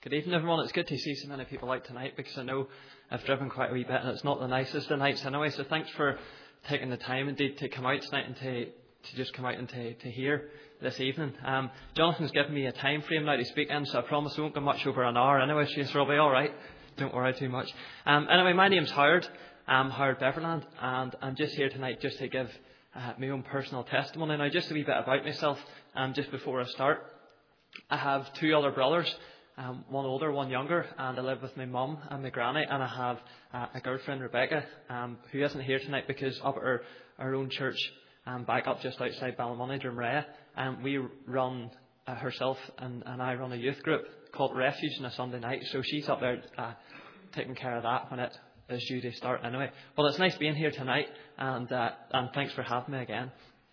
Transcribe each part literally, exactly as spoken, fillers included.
Good evening, everyone. It's good to see so many people out tonight because I know I've driven quite a wee bit and it's not the nicest of nights anyway. So thanks for taking the time indeed to come out tonight and to, to just come out and to, to hear this evening. Um, Jonathan's given me a time frame now to speak in, so I promise I won't go much over an hour anyway. So I'll be all right. Don't worry too much. Um, anyway, my name's Howard. I'm Howard Beverland, and I'm just here tonight just to give uh, my own personal testimony. Now, just a wee bit about myself um, just before I start. I have two other brothers. Um, one older, one younger, and I live with my mum and my granny, and I have uh, a girlfriend, Rebecca, um, who isn't here tonight because up at our, our own church, um, back up just outside Ballymoney, Drumrea, um, we run, uh, herself and, and I run a youth group called Refuge on a Sunday night, so she's up there uh, taking care of that when it is due to start anyway. Well, it's nice being here tonight, and, uh, and thanks for having me again.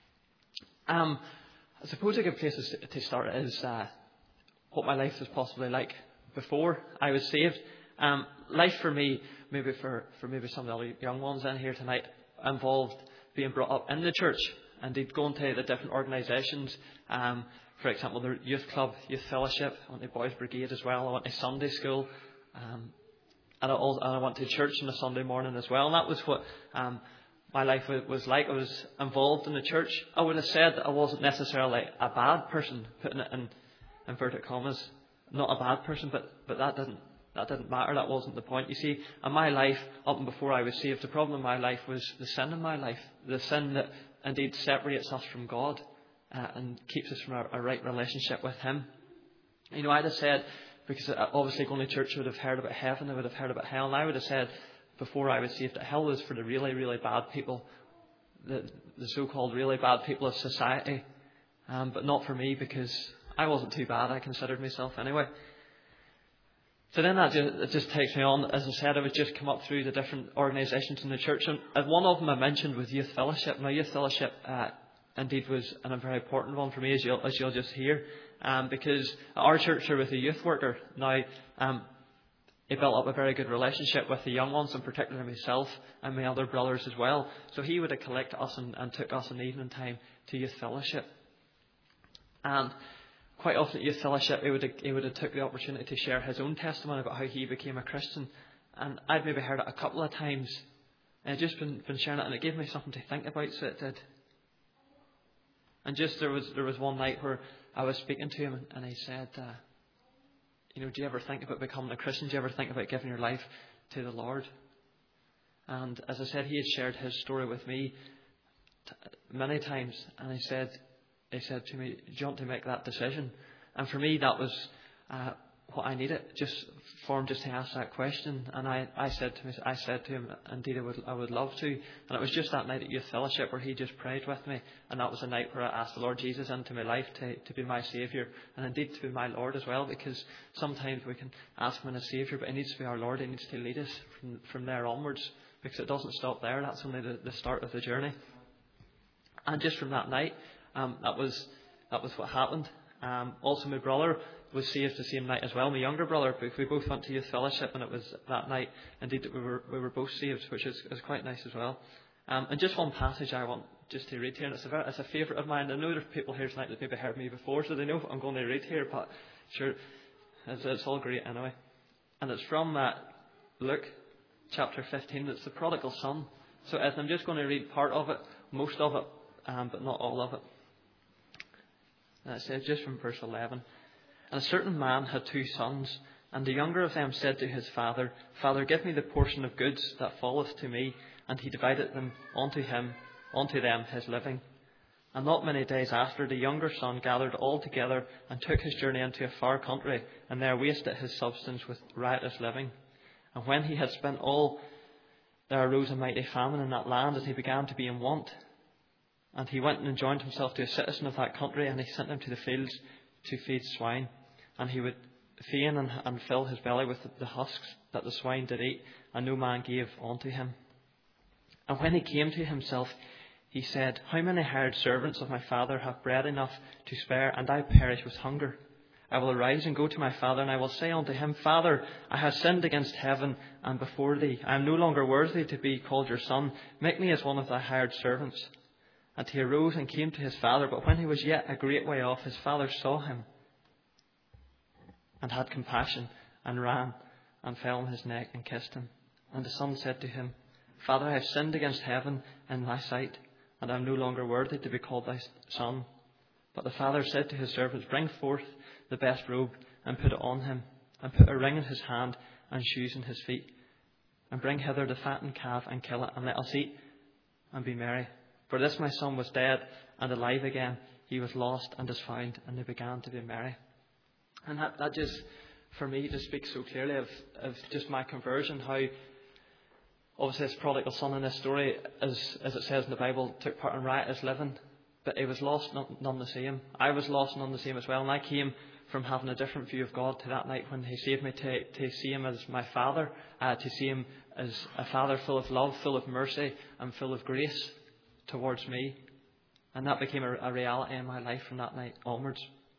Um, I suppose a good place to start is Uh, what my life was possibly like before I was saved. Um, life for me, maybe for, for maybe some of the other young ones in here tonight, involved being brought up in the church and indeed going to the different organisations. Um, for example, the youth club, youth fellowship. I went to Boys Brigade as well. I went to Sunday school, um, and, I also, and I went to church on a Sunday morning as well. And that was what um, my life was like. I was involved in the church. I would have said that I wasn't necessarily a bad person, putting it in inverted commas, not a bad person, but, but that didn't that didn't matter. That wasn't the point. You see, in my life, up and before I was saved, the problem in my life was the sin in my life, the sin that indeed separates us from God uh, and keeps us from a, a right relationship with Him. You know, I'd have said, because obviously going to church, I would have heard about heaven, I would have heard about hell, and I would have said before I was saved that hell was for the really, really bad people, the, the so-called really bad people of society, um, but not for me, because I wasn't too bad, I considered myself anyway. So then that just, it just takes me on. As I said, I would just come up through the different organisations in the church. And one of them I mentioned was Youth Fellowship. Now, Youth Fellowship uh, indeed was a very important one for me, as you'll, as you'll just hear. Um, because our church are with a youth worker. Now, um, he built up a very good relationship with the young ones, and particularly myself and my other brothers as well. So he would have collected us and, and took us in the evening time to Youth Fellowship. And quite often at Youth Fellowship, he would, have, he would have took the opportunity to share his own testimony about how he became a Christian. And I'd maybe heard it a couple of times. And I'd just been, been sharing it, and it gave me something to think about, so it did. And just there was there was one night where I was speaking to him, and he said, uh, you know, do you ever think about becoming a Christian? Do you ever think about giving your life to the Lord? And as I said, he had shared his story with me t- many times, and he said, He said to me, do you want to make that decision? And for me, that was uh, what I needed, just for him just to ask that question. And I, I said to me, I said to him, indeed, I would, I would love to. And it was just that night at Youth Fellowship where he just prayed with me. And that was a night where I asked the Lord Jesus into my life to, to be my Saviour, and indeed to be my Lord as well. Because sometimes we can ask Him as a Saviour, but He needs to be our Lord. He needs to lead us from, from there onwards, because it doesn't stop there. That's only the, the start of the journey. And just from that night, Um, that was that was what happened. Um, also, my brother was saved the same night as well. My younger brother, we both went to Youth Fellowship, and it was that night indeed that we were we were both saved, which is, is quite nice as well. Um, and just one passage I want just to read here, and it's a very, it's a favourite of mine. I know there's people here tonight that maybe heard me before, so they know what I'm going to read here. But sure, it's, it's all great anyway. And it's from uh, Luke chapter fifteen. It's the prodigal son. So as I'm just going to read part of it, most of it, um, but not all of it. And it says just from verse eleven. And a certain man had two sons, and the younger of them said to his father, Father, give me the portion of goods that falleth to me. And he divided them unto him, unto them his living. And not many days after, the younger son gathered all together and took his journey into a far country, and there wasted his substance with riotous living. And when he had spent all, there arose a mighty famine in that land, and he began to be in want. And he went and joined himself to a citizen of that country, and he sent him to the fields to feed swine. And he would fain and, and fill his belly with the, the husks that the swine did eat, and no man gave unto him. And when he came to himself, he said, How many hired servants of my father have bread enough to spare, and I perish with hunger? I will arise and go to my father, and I will say unto him, Father, I have sinned against heaven and before thee. I am no longer worthy to be called your son. Make me as one of thy hired servants. And he arose and came to his father, but when he was yet a great way off, his father saw him and had compassion, and ran and fell on his neck and kissed him. And the son said to him, Father, I have sinned against heaven and thy sight, and I am no longer worthy to be called thy son. But the father said to his servants, Bring forth the best robe and put it on him, and put a ring in his hand and shoes in his feet. And bring hither the fattened calf and kill it, and let us eat and be merry. For this my son was dead and alive again. He was lost and is found. And they began to be merry. And that, that just, for me, just speaks so clearly of, of just my conversion. How, obviously, this prodigal son in this story, as, as it says in the Bible, took part in riotous living. But he was lost, none, none to see him. I was lost, none to see him as well. And I came from having a different view of God to that night when he saved me, to, to see him as my father, uh, to see him as a father full of love, full of mercy, and full of grace towards me. And that became a, a reality in my life from that night onwards.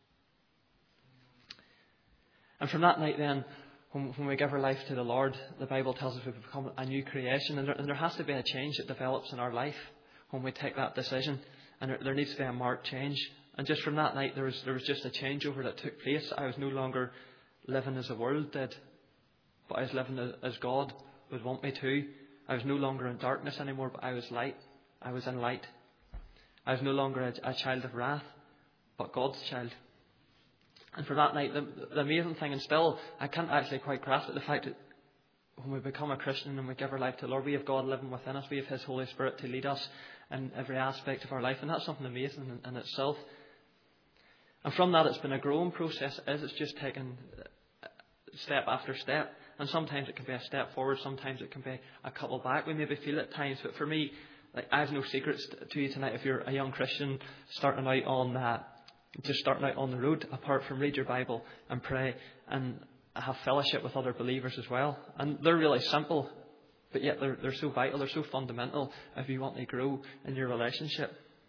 And from that night then, when, when we give our life to the Lord, the Bible tells us we become a new creation. And there, and there has to be a change that develops in our life when we take that decision. And there, there needs to be a marked change. And just from that night, there was there was just a changeover that took place. I was no longer living as the world did, but I was living as, as God would want me to. I was no longer in darkness anymore, but I was light. I was in light. I was no longer a, a child of wrath, but God's child. And for that night, the, the amazing thing, and still I can't actually quite grasp it, the fact that when we become a Christian and we give our life to the Lord, we have God living within us. We have His Holy Spirit to lead us in every aspect of our life. And that's something amazing in, in itself. And from that, it's been a growing process. As it's just taken step after step. And sometimes it can be a step forward. Sometimes it can be a couple back. We maybe feel at times. But for me, like, I have no secrets to you tonight. If you're a young Christian starting out on that, just starting out on the road, apart from read your Bible and pray and have fellowship with other believers as well. And they're really simple, but yet they're, they're so vital, they're so fundamental if you want to grow in your relationship.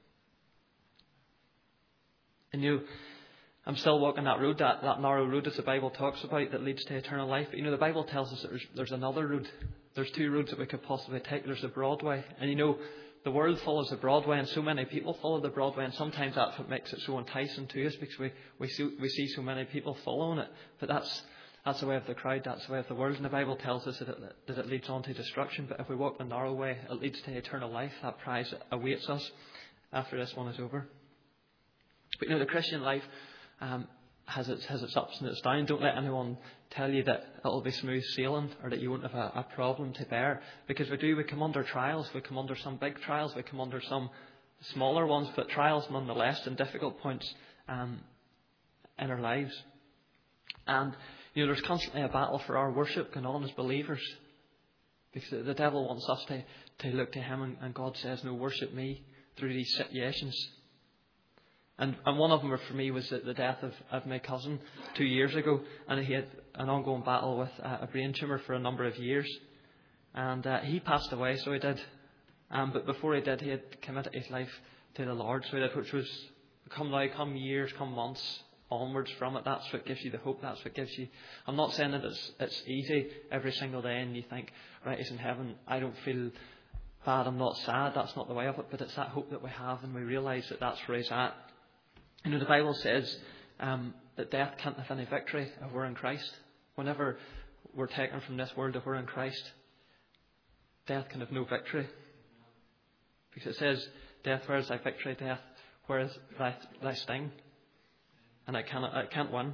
And you, I'm still walking that road, that, that narrow road as the Bible talks about, that leads to eternal life. But you know, the Bible tells us that there's, there's another road. There's two roads that we could possibly take. There's the broad way. And you know, the world follows the broad way, and so many people follow the broad way. And sometimes that's what makes it so enticing to us, because we, we, see, we see so many people following it. But that's That's the way of the crowd, that's the way of the world. And the Bible tells us that it, that it leads on to destruction. But if we walk the narrow way, it leads to eternal life. That prize awaits us after this one is over. But you know, the Christian life um, has its has its ups and its downs. Don't let anyone tell you that it'll be smooth sailing or that you won't have a, a problem to bear. Because we do, we come under trials. We come under some big trials. We come under some smaller ones, but trials nonetheless, and difficult points um, in our lives. And you know, there's constantly a battle for our worship going on as believers. Because the devil wants us to, to look to him, and, and God says, no, worship me through these situations. And, and one of them for me was the, the death of, of my cousin two years ago. And he had an ongoing battle with a, a brain tumour for a number of years. And uh, he passed away, so he did. Um, but before he did, he had committed his life to the Lord. So he did, which was, come now, come years, come months onwards from it. That's what gives you the hope. That's what gives you. I'm not saying that it's it's easy every single day and you think, right, he's in heaven, I don't feel bad, I'm not sad. That's not the way of it. But it's that hope that we have, and we realise that that's where he's at. You know, the Bible says um, that death can't have any victory if we're in Christ. Whenever we're taken from this world, if we're in Christ, death can have no victory. Because it says, death, where is thy victory? Death, where is thy, thy sting? And I can't, I can't win.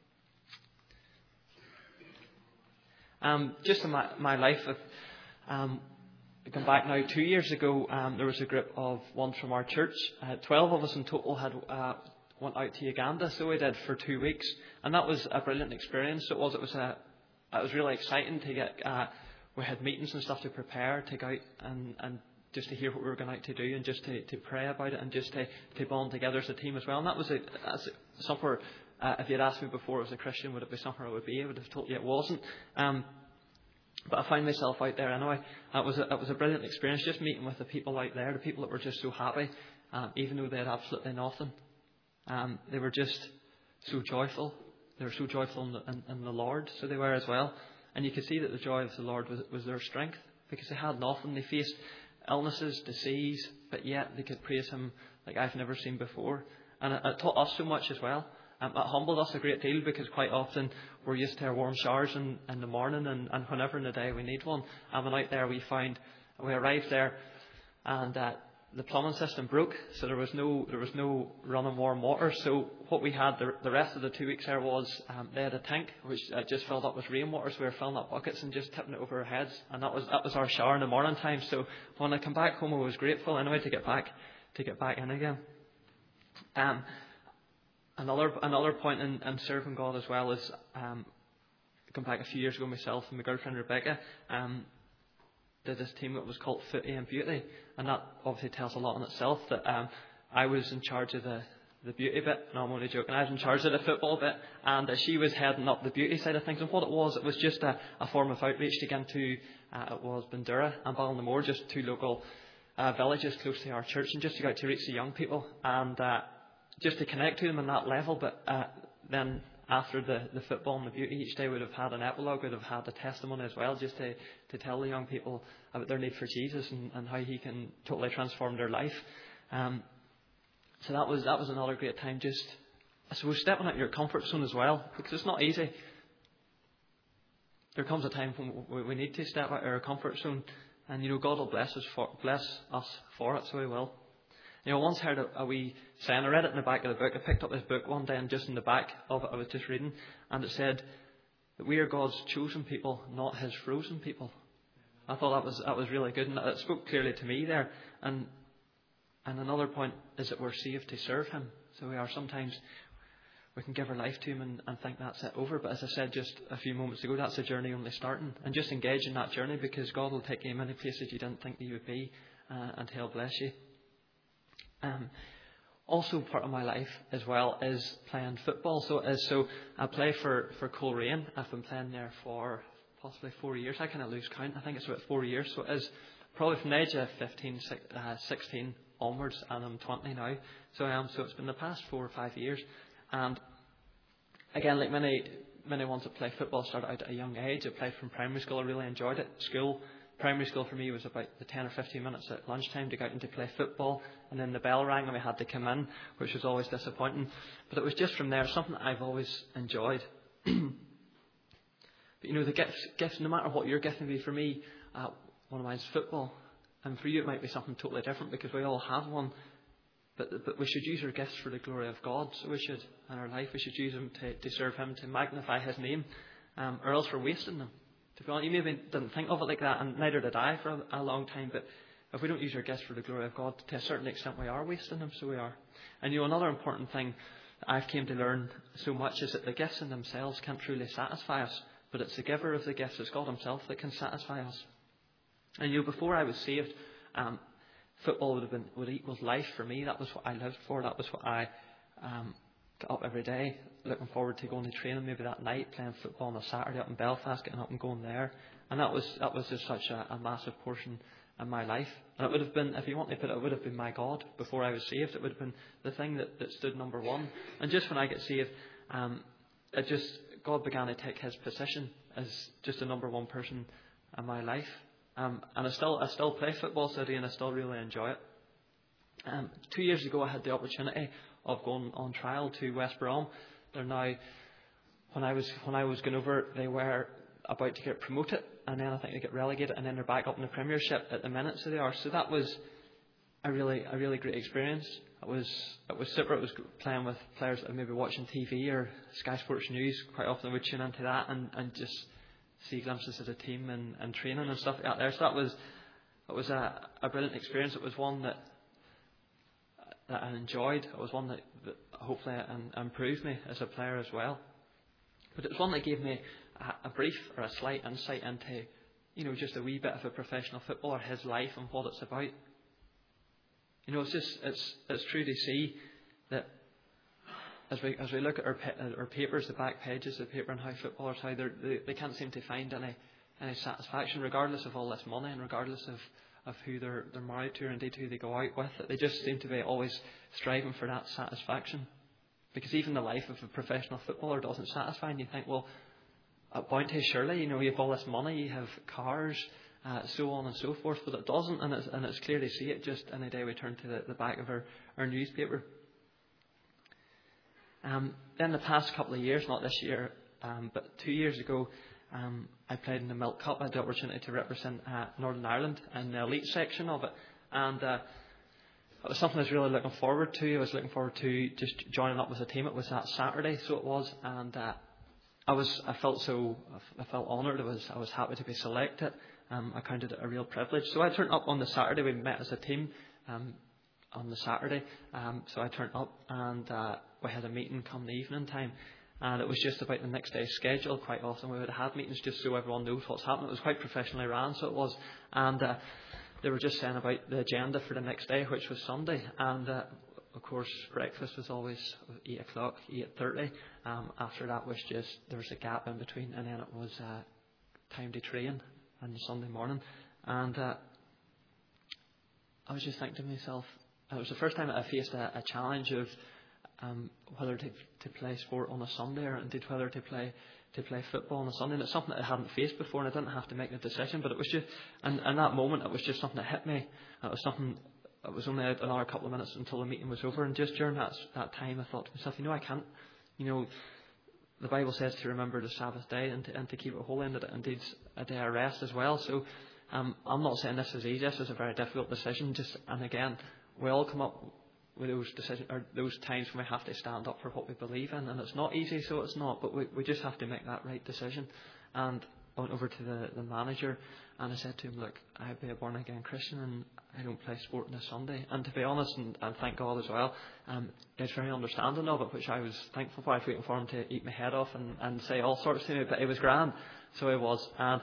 Um, just in my, my life, I've um, gone back now two years ago, um, there was a group of ones from our church. Uh, Twelve of us in total had uh, went out to Uganda, so we did for two weeks. And that was a brilliant experience. It was, it was, a, it was really exciting to get, uh, we had meetings and stuff to prepare, to go out and, and just to hear what we were going out to do, and just to, to pray about it, and just to, to bond together as a team as well. And that was a, that's somewhere, uh, if you'd asked me before I was a Christian, would it be somewhere I would be? I would have told you it wasn't. Um, but I found myself out there anyway. It was, a, it was a brilliant experience, just meeting with the people out there, the people that were just so happy, um, even though they had absolutely nothing. Um, they were just so joyful. They were so joyful in the, in, in the Lord, so they were as well. And you could see that the joy of the Lord was, was their strength, because they had nothing. They faced illnesses, disease, but yet they could praise Him like I've never seen before. And it, it taught us so much as well. Um, it humbled us a great deal because quite often we're used to our warm showers in, in the morning and, and whenever in the day we need one. And when out there we found, we arrived there and uh, the plumbing system broke, so there was no there was no running warm water. So what we had the, the rest of the two weeks there was um, they had a tank which uh, just filled up with rainwater, so we were filling up buckets and just tipping it over our heads, and that was that was our shower in the morning time. So when I come back home, I was grateful anyway to get back to get back in again. Um, another another point in, in serving God as well is um, come back a few years ago myself and my girlfriend Rebecca. Um, did this team that was called Footy and Beauty, and that obviously tells a lot in itself. That um, I was in charge of the, the beauty bit. No, I'm only joking. I was in charge of the football bit, and uh, she was heading up the beauty side of things. And what it was, it was just a, a form of outreach to get into. Uh, it was Bandura and Ballinamore, just two local uh, villages close to our church, and just to go out to reach the young people and uh, just to connect to them on that level. But uh, then. After the, the football and the beauty, each day would have had an epilogue, would have had a testimony as well, just to, to tell the young people about their need for Jesus and, and how He can totally transform their life. Um, so that was that was another great time. Just I suppose stepping out of your comfort zone as well, because it's not easy. There comes a time when we, we need to step out of our comfort zone, and you know God will bless us for bless us for it, so He will. You know, I once heard a, a wee saying, I read it in the back of the book. I picked up this book one day and just in the back of it I was just reading, and it said that we are God's chosen people, not His frozen people. I thought that was that was really good, and it spoke clearly to me there. And and another point is that we're saved to serve Him. So we are sometimes, we can give our life to Him and, and think that's it over. But as I said just a few moments ago, that's a journey only starting. And just engage in that journey, because God will take you in many places you didn't think that you would be, uh, and He'll bless you. Um, also part of my life as well is playing football. So as so I play for, for Coleraine. I've been playing there for possibly four years. I kind of lose count. I think it's about four years. So it is probably from the age of fifteen, sixteen onwards, and I'm twenty now. So I am. So it's been the past four or five years. And again, like many many ones that play football, started out at a young age. I played from primary school. I really enjoyed it. School. Primary school for me was about the ten or fifteen minutes at lunchtime to go out and to play football, and then the bell rang and we had to come in, which was always disappointing. But it was just from there, something I've always enjoyed. But you know, the gifts, gifts, no matter what your gift may be, for me, uh, one of mine is football, and for you it might be something totally different because we all have one. But but we should use our gifts for the glory of God. So we should, in our life, we should use them to, to serve Him, to magnify His name, um, or else we're wasting them. To be honest, you maybe didn't think of it like that, and neither did I for a, a long time. But if we don't use our gifts for the glory of God, to a certain extent we are wasting them, so we are. And you know, another important thing that I've came to learn so much is that the gifts in themselves can't truly satisfy us, but it's the giver of the gifts, it's God Himself, that can satisfy us. And you know, before I was saved, um, football would have been would equal life for me. That was what I lived for. That was what I um, got up every day, looking forward to going to training maybe that night, playing football on a Saturday up in Belfast, getting up and going there. And that was that was just such a, a massive portion in my life. And it would have been, if you want to put it, it would have been my God before I was saved. It would have been the thing that, that stood number one. And just when I get saved, um, it just God began to take His position as just the number one person in my life. Um, and I still I still play football today, and I still really enjoy it. Um, two years ago, I had the opportunity of going on trial to West Brom. They're now, when I was when I was going over, they were about to get promoted, and then I think they get relegated, and then they're back up in the Premiership at the minute. So they are. So that was a really a really great experience. It was it was super. It was playing with players that are maybe watching T V or Sky Sports News. Quite often I would tune into that and, and just see glimpses of the team and, and training and stuff like that there. So that was it was a, a brilliant experience. It was one that that I enjoyed. It was one that, that hopefully improved me as a player as well. But it was one that gave me a, a brief or a slight insight into, you know, just a wee bit of a professional footballer, his life and what it's about. You know, it's just it's it's true to see that as we as we look at our our papers, the back pages of the paper, and how footballers how they they can't seem to find any any satisfaction, regardless of all this money and regardless of, of who they're they're married to or indeed who they go out with. That they just seem to be always striving for that satisfaction. Because even the life of a professional footballer doesn't satisfy, and you think, well, at Bounty, surely, you know, you have all this money, you have cars, uh, so on and so forth, but it doesn't, and it's, and it's clear to see it just in the day we turn to the, the back of our, our newspaper. Um, then the past couple of years, not this year, um, but two years ago, um, I played in the Milk Cup. I had the opportunity to represent uh, Northern Ireland in the elite section of it, and uh, it was something I was really looking forward to. I was looking forward to just joining up with a team. It was that Saturday, so it was, and uh, I was I felt so I felt honoured. I was I was happy to be selected. Um, I counted it a real privilege. So I turned up on the Saturday. We met as a team um, on the Saturday. Um, so I turned up and uh, we had a meeting come the evening time. And it was just about the next day's schedule. Quite often we would have meetings just so everyone knows what's happening. It was quite professionally ran, so it was. And uh, they were just saying about the agenda for the next day, which was Sunday. And uh, of course, breakfast was always eight o'clock, eight thirty. Um, after that was just, there was a gap in between, and then it was uh, time to train on Sunday morning. And uh, I was just thinking to myself, it was the first time I faced a, a challenge of um, whether to, to play sport on a Sunday or indeed whether to play to play football on a Sunday. And it's something that I hadn't faced before, and I didn't have to make the decision. But it was just, and in that moment, it was just something that hit me. It was something. It was only another couple of minutes until the meeting was over, and just during that that time, I thought to myself, you know, I can't. You know, the Bible says to remember the Sabbath day and to, and to keep it holy, and indeed a day of rest as well. So um, I'm not saying this is easy. This is a very difficult decision. Just and again, we all come up with those decisions or those times when we have to stand up for what we believe in, and it's not easy. So it's not, but we we just have to make that right decision. And I went over to the, the manager and I said to him, look, I'd be a born again Christian and I don't play sport on a Sunday. And to be honest, and, and thank God as well, um, he's very understanding of it, which I was thankful for. I was waiting for him to eat my head off and, and say all sorts to me, but it was grand. So it was. And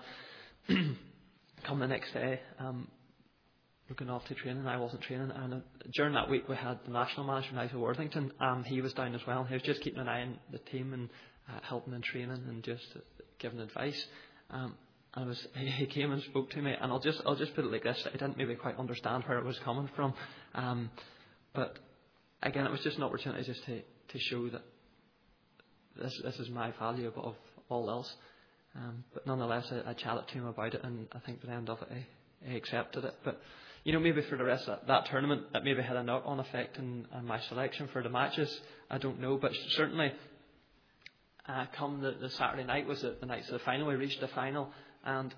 come the next day, um, looking off to training, I wasn't training. And uh, during that week we had the national manager, Nigel Worthington, and he was down as well. He was just keeping an eye on the team and uh, helping in training and just uh, giving advice. Um, and it was, he came and spoke to me, and I'll just I'll just put it like this: I didn't maybe quite understand where it was coming from, um, but again, it was just an opportunity just to, to show that this this is my value above all else. Um, but nonetheless, I, I chatted to him about it, and I think at the end of it, he, he accepted it. But you know, maybe for the rest of that, that tournament, that maybe had a knock-on effect on, on my selection for the matches. I don't know, but certainly. Uh, come the, the Saturday night was the, the night of the final. We reached the final, and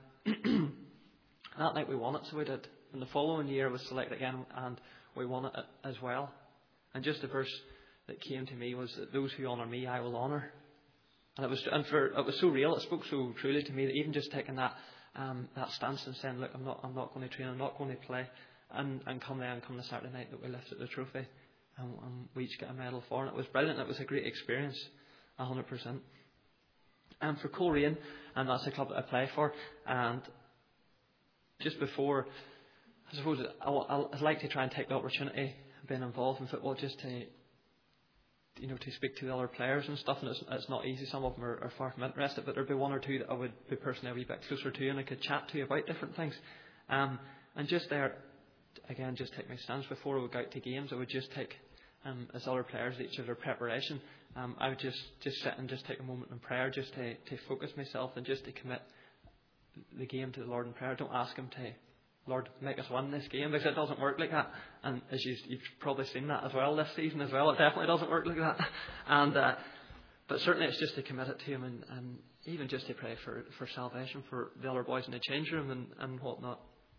that night we won it. So we did. And the following year was selected again, and we won it as well. And just the verse that came to me was that those who honour me, I will honour. And it was, and for it was so real. It spoke so truly to me that even just taking that um, that stance and saying, look, I'm not, I'm not going to train, I'm not going to play, and and come there and come the Saturday night that we lifted the trophy, and, and we each get a medal for it. It was brilliant. It was a great experience. A hundred percent. And for Coleraine, and that's the club that I play for. And just before, I suppose I, I'd like to try and take the opportunity of being involved in football, just to, you know, to speak to the other players and stuff. And it's, it's not easy. Some of them are, are far from interested, but there'd be one or two that I would be personally a wee bit closer to, and I could chat to about different things. Um, and just there, again, just take my stance before we go out to games. I would just take, um, as other players, each of their preparation. Um, I would just, just sit and just take a moment in prayer, just to, to focus myself and just to commit the game to the Lord in prayer. Don't ask Him to, Lord, make us win this game, because it doesn't work like that. And as you, you've probably seen that as well this season as well, it definitely doesn't work like that. And uh, but certainly it's just to commit it to Him, and, and even just to pray for, for salvation for the other boys in the change room and, and whatnot.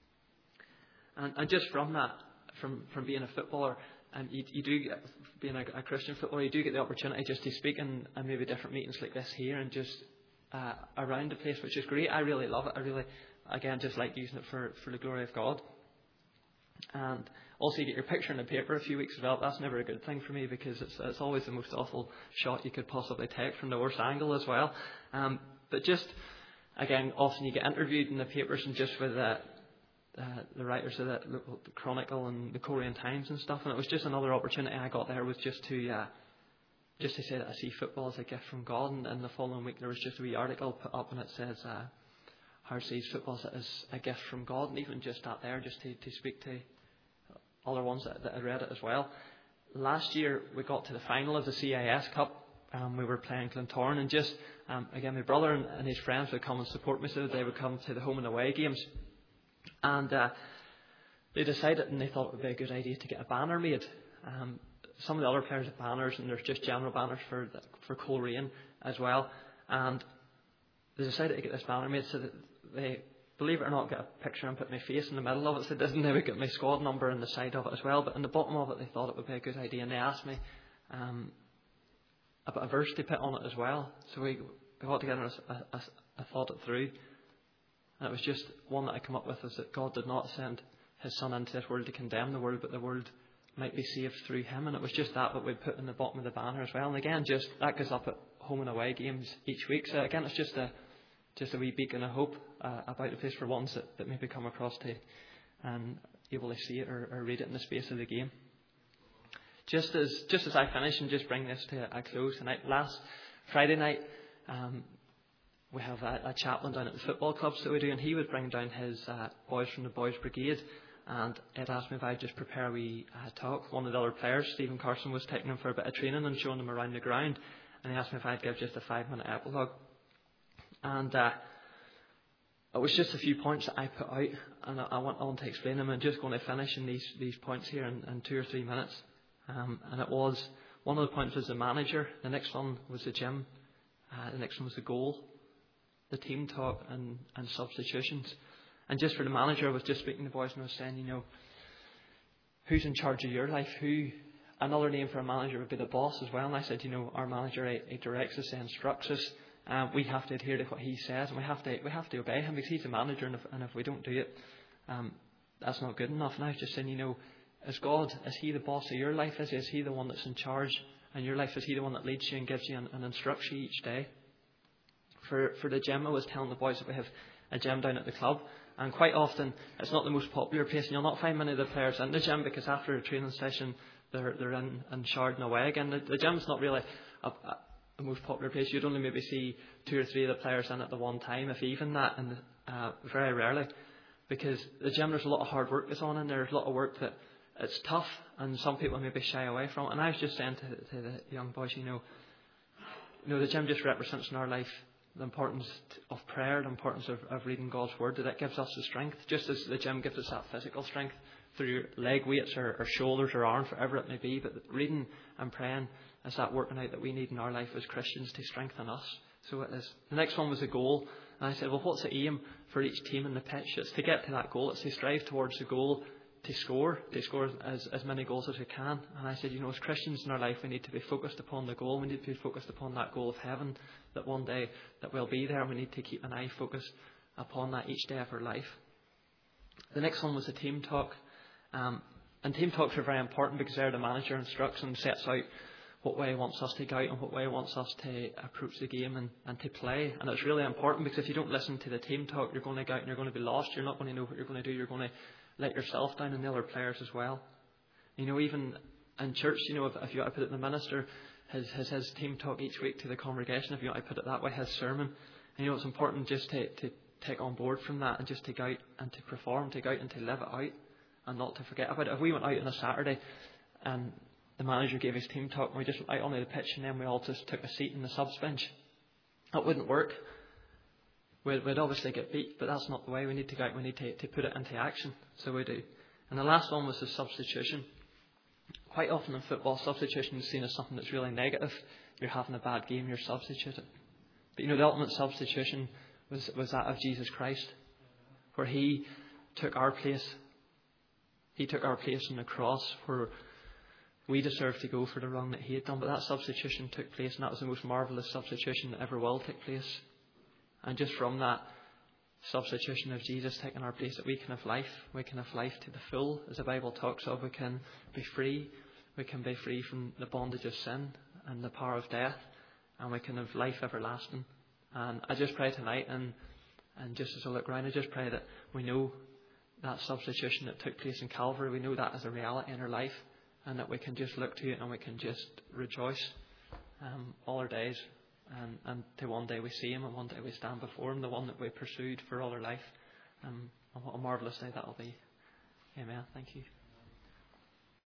And, and just from that, from, from being a footballer, and you, you do get, being a, a Christian footballer, you do get the opportunity just to speak in, in maybe different meetings like this here, and just uh, around the place, which is great. I really love it. I really, again, just like using it for, for the glory of God. And also you get your picture in the paper a few weeks as well. That's never a good thing for me, because it's, it's always the most awful shot you could possibly take from the worst angle as well. Um, but just, again, often you get interviewed in the papers, and just with uh, Uh, the writers of the, the Chronicle and the Korean Times and stuff, and it was just another opportunity I got there, was just to uh, just to say that I see football as a gift from God. And, and the following week there was just a wee article put up, and it says uh, how sees football as a gift from God, and even just that there, just to, to speak to other ones that, that had read it as well. Last year we got to the final of the C I S Cup. Um, we were playing Glentoran, and just um, again my brother and, and his friends would come and support me, so they would come to the home and away games. And uh, they decided, and they thought it would be a good idea to get a banner made. Um, some of the other players have banners, and there's just general banners for the, for Coleraine as well. And they decided to get this banner made so that they, believe it or not, get a picture and put my face in the middle of it. So they didn't. They would get my squad number in the side of it as well. But in the bottom of it, they thought it would be a good idea, and they asked me um, about a verse to put on it as well. So we got together and I, I, I thought it through. And it was just one that I come up with, is that God did not send his Son into this world to condemn the world, but the world might be saved through him. And it was just that that we'd put in the bottom of the banner as well. And again, just that goes up at home and away games each week. So again, it's just a just a wee beacon of hope uh, about the place for ones that, that maybe come across to and able to see it or, or read it in the space of the game. Just as just as I finish and just bring this to a close tonight, last Friday night, um, we have a, a chaplain down at the football clubs that we do, and he would bring down his uh, boys from the Boys Brigade, and Ed asked me if I'd just prepare a wee uh, talk. One of the other players, Stephen Carson, was taking him for a bit of training and showing him around the ground, and he asked me if I'd give just a five minute epilogue. And uh, it was just a few points that I put out, and I, I went on to explain them. I'm just going to finish in these, these points here in, in two or three minutes. Um, and it was, one of the points was the manager, the next one was the gym, uh, the next one was the goal, the team talk, and, and substitutions. And just for the manager, I was just speaking to the boys and I was saying, you know, who's in charge of your life? Who? Another name for a manager would be the boss as well. And I said, you know, our manager, he, he directs us, he instructs us. Um, we have to adhere to what he says, and we have to we have to obey him because he's the manager. And if, and if we don't do it, um, that's not good enough. And I was just saying, you know, is God, is he the boss of your life? Is he, is he the one that's in charge in your life? Is he the one that leads you and gives you and, and instructs you each day? For for the gym, I was telling the boys that we have a gym down at the club, and quite often it's not the most popular place, and you'll not find many of the players in the gym because after a training session they're they're in and sharding away again. The, the gym's not really a, a, a most popular place. You'd only maybe see two or three of the players in at the one time, if even that, and uh, very rarely, because the gym, there's a lot of hard work that's on in there. There's a lot of work that it's tough, and some people maybe shy away from it. And I was just saying to, to the young boys, you know, you know, the gym just represents in our life the importance of prayer, the importance of, of reading God's word, that it gives us the strength, just as the gym gives us that physical strength through leg weights or, or shoulders or arms, whatever it may be. But reading and praying is that working out that we need in our life as Christians to strengthen us. So it is. The next one was a goal. And I said, well, what's the aim for each team in the pitch? It's to get to that goal. It's to strive towards the goal, to score, to score as, as many goals as we can. And I said, you know, as Christians in our life, we need to be focused upon the goal. We need to be focused upon that goal of heaven, that one day that we'll be there. We need to keep an eye focused upon that each day of our life. The next one was the team talk. Um, and team talks are very important because there the manager instructs and sets out what way he wants us to go out and what way he wants us to approach the game and, and to play. And it's really important because if you don't listen to the team talk, you're going to go out and you're going to be lost. You're not going to know what you're going to do. You're going to let yourself down and the other players as well. You know, even in church, you know, if, if you want to put it, the minister has, has his team talk each week to the congregation, if you want to put it that way, his sermon. And you know, it's important just to, to take on board from that and just to go out and to perform, to go out and to live it out and not to forget about it. If we went out on a Saturday and the manager gave his team talk and we just went out onto the pitch and then we all just took a seat in the subs bench, that wouldn't work. We'd, we'd obviously get beat, but that's not the way. We need to go out, we need to, to put it into action. So we do. And the last one was the substitution. Quite often in football, substitution is seen as something that's really negative. You're having a bad game, you're substituted. But you know, the ultimate substitution was, was that of Jesus Christ, where he took our place. He took our place on the cross where we deserved to go for the wrong that he had done. But that substitution took place, and that was the most marvellous substitution that ever will take place. And just from that substitution of Jesus taking our place, that we can have life. We can have life to the full, as the Bible talks of. We can be free. We can be free from the bondage of sin and the power of death. And we can have life everlasting. And I just pray tonight, and, and just as I look around, I just pray that we know that substitution that took place in Calvary. We know that as a reality in our life. And that we can just look to it and we can just rejoice um, all our days. And, and to one day we see him and one day we stand before him, the one that we pursued for all our life. Um, and what a marvellous day that'll be. Amen. Thank you.